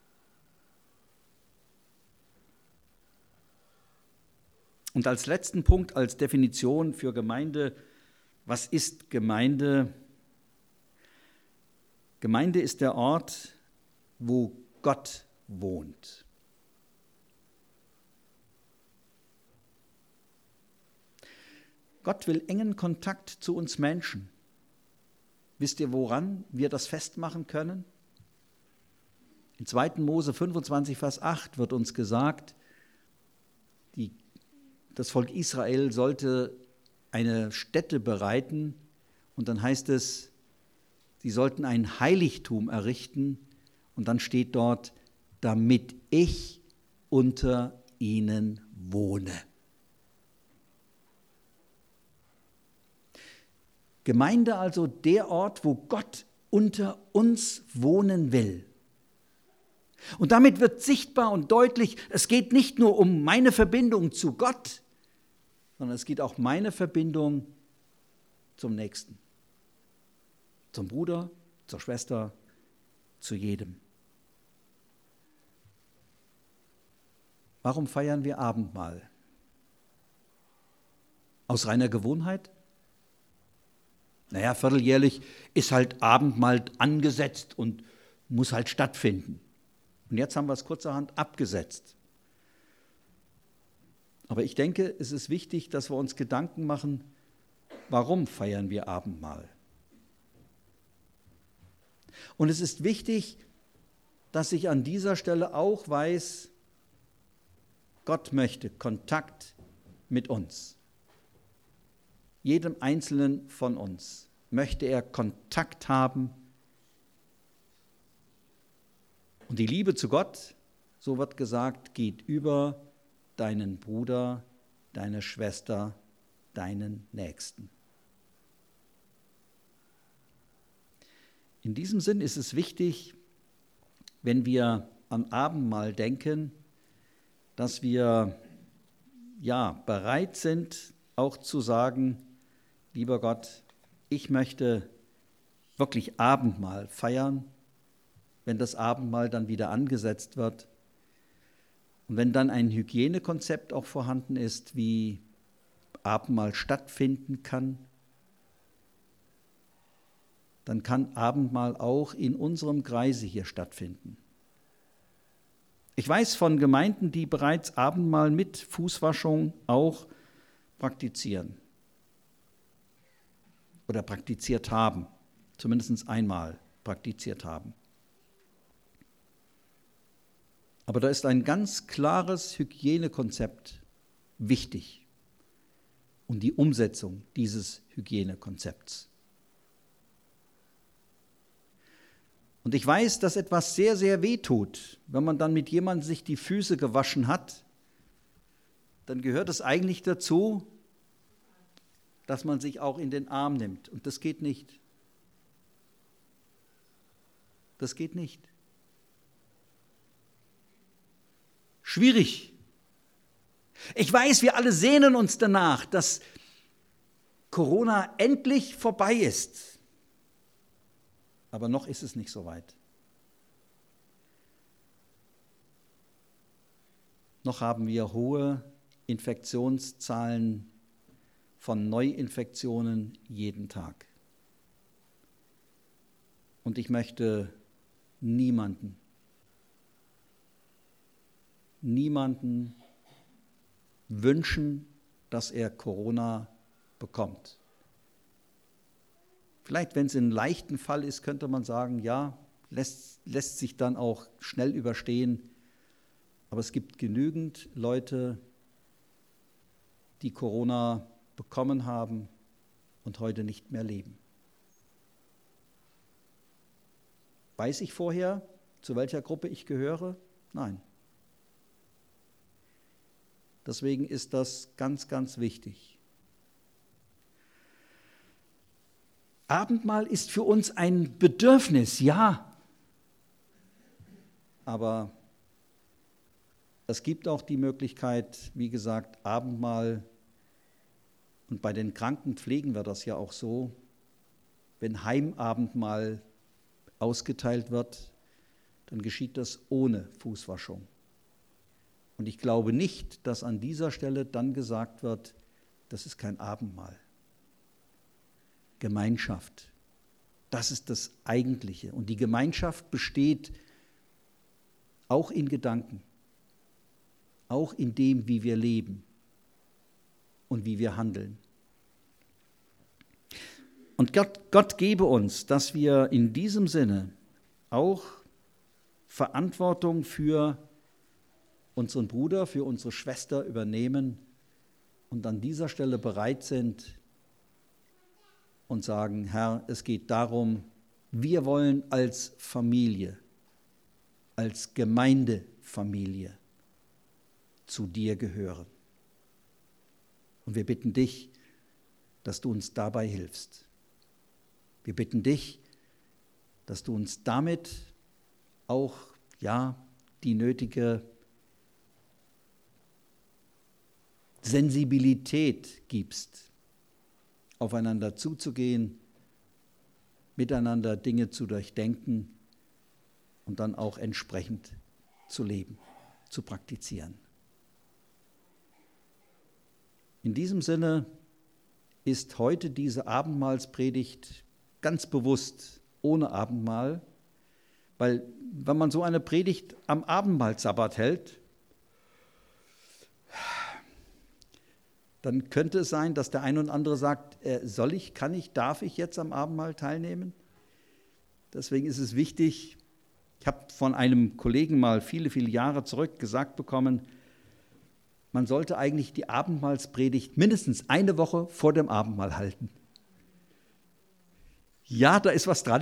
[SPEAKER 1] Und als letzten Punkt, als Definition für Gemeinde, was ist Gemeinde? Gemeinde ist der Ort, wo Gott wohnt. Gott will engen Kontakt zu uns Menschen. Wisst ihr, woran wir das festmachen können? In 2. Mose 25, Vers 8 wird uns gesagt, das Volk Israel sollte eine Stätte bereiten und dann heißt es, sie sollten ein Heiligtum errichten und dann steht dort, damit ich unter ihnen wohne. Gemeinde also der Ort, wo Gott unter uns wohnen will. Und damit wird sichtbar und deutlich, es geht nicht nur um meine Verbindung zu Gott, sondern es geht auch um meine Verbindung zum Nächsten, zum Bruder, zur Schwester, zu jedem. Warum feiern wir Abendmahl? Aus reiner Gewohnheit? Naja, vierteljährlich ist halt Abendmahl angesetzt und muss halt stattfinden. Und jetzt haben wir es kurzerhand abgesetzt. Aber ich denke, es ist wichtig, dass wir uns Gedanken machen, warum feiern wir Abendmahl? Und es ist wichtig, dass ich an dieser Stelle auch weiß, Gott möchte Kontakt mit uns. Jedem Einzelnen von uns möchte er Kontakt haben. Und die Liebe zu Gott, so wird gesagt, geht über deinen Bruder, deine Schwester, deinen Nächsten. In diesem Sinn ist es wichtig, wenn wir an Abendmahl denken, dass wir bereit sind, auch zu sagen, lieber Gott, ich möchte wirklich Abendmahl feiern, wenn das Abendmahl dann wieder angesetzt wird. Und wenn dann ein Hygienekonzept auch vorhanden ist, wie Abendmahl stattfinden kann, dann kann Abendmahl auch in unserem Kreise hier stattfinden. Ich weiß von Gemeinden, die bereits Abendmahl mit Fußwaschung auch praktizieren oder praktiziert haben, zumindest einmal praktiziert haben. Aber da ist ein ganz klares Hygienekonzept wichtig und die Umsetzung dieses Hygienekonzepts. Und ich weiß, dass etwas sehr, sehr weh tut, wenn man dann mit jemandem sich die Füße gewaschen hat. Dann gehört es eigentlich dazu, dass man sich auch in den Arm nimmt. Und das geht nicht. Das geht nicht. Schwierig. Ich weiß, wir alle sehnen uns danach, dass Corona endlich vorbei ist. Aber noch ist es nicht so weit. Noch haben wir hohe Infektionszahlen von Neuinfektionen jeden Tag. Und ich möchte niemanden wünschen, dass er Corona bekommt. Vielleicht, wenn es ein leichten Fall ist, könnte man sagen, ja, lässt sich dann auch schnell überstehen. Aber es gibt genügend Leute, die Corona bekommen haben und heute nicht mehr leben. Weiß ich vorher, zu welcher Gruppe ich gehöre? Nein. Deswegen ist das ganz, ganz wichtig. Abendmahl ist für uns ein Bedürfnis, ja. Aber es gibt auch die Möglichkeit, wie gesagt, Abendmahl, und bei den Kranken pflegen wir das ja auch so, wenn Heimabendmahl ausgeteilt wird, dann geschieht das ohne Fußwaschung. Und ich glaube nicht, dass an dieser Stelle dann gesagt wird, das ist kein Abendmahl. Gemeinschaft, das ist das Eigentliche. Und die Gemeinschaft besteht auch in Gedanken, auch in dem, wie wir leben und wie wir handeln. Und Gott gebe uns, dass wir in diesem Sinne auch Verantwortung für unseren Bruder, für unsere Schwester übernehmen und an dieser Stelle bereit sind und sagen, Herr, es geht darum, wir wollen als Familie, als Gemeindefamilie zu dir gehören. Und wir bitten dich, dass du uns dabei hilfst. Wir bitten dich, dass du uns damit auch die nötige Sensibilität gibst, aufeinander zuzugehen, miteinander Dinge zu durchdenken und dann auch entsprechend zu leben, zu praktizieren. In diesem Sinne ist heute diese Abendmahlspredigt ganz bewusst ohne Abendmahl, weil wenn man so eine Predigt am Abendmahlsabbat hält, dann könnte es sein, dass der eine und andere sagt, darf ich jetzt am Abendmahl teilnehmen? Deswegen ist es wichtig, ich habe von einem Kollegen mal viele, viele Jahre zurück gesagt bekommen, man sollte eigentlich die Abendmahlspredigt mindestens eine Woche vor dem Abendmahl halten. Ja, da ist was dran,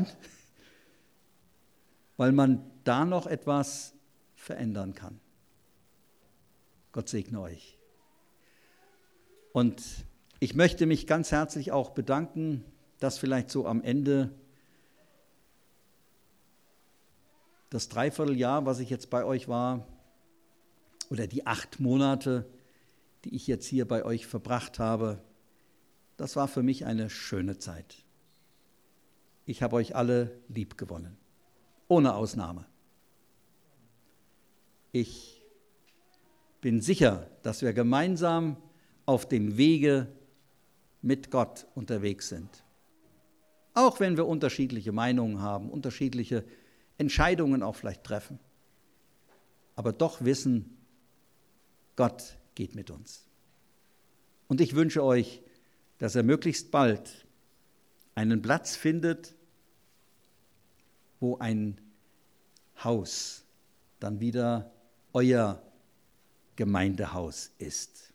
[SPEAKER 1] weil man da noch etwas verändern kann. Gott segne euch. Und ich möchte mich ganz herzlich auch bedanken, dass vielleicht so am Ende das Dreivierteljahr, was ich jetzt bei euch war, oder die 8 Monate, die ich jetzt hier bei euch verbracht habe, das war für mich eine schöne Zeit. Ich habe euch alle liebgewonnen, ohne Ausnahme. Ich bin sicher, dass wir gemeinsam auf dem Wege mit Gott unterwegs sind. Auch wenn wir unterschiedliche Meinungen haben, unterschiedliche Entscheidungen auch vielleicht treffen. Aber doch wissen, Gott geht mit uns. Und ich wünsche euch, dass ihr möglichst bald einen Platz findet, wo ein Haus dann wieder euer Gemeindehaus ist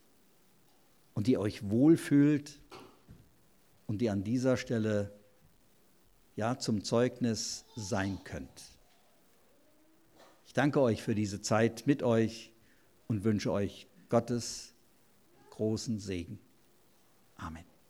[SPEAKER 1] und ihr euch wohlfühlt und die an dieser Stelle ja, zum Zeugnis sein könnt. Ich danke euch für diese Zeit mit euch und wünsche euch Gottes großen Segen. Amen.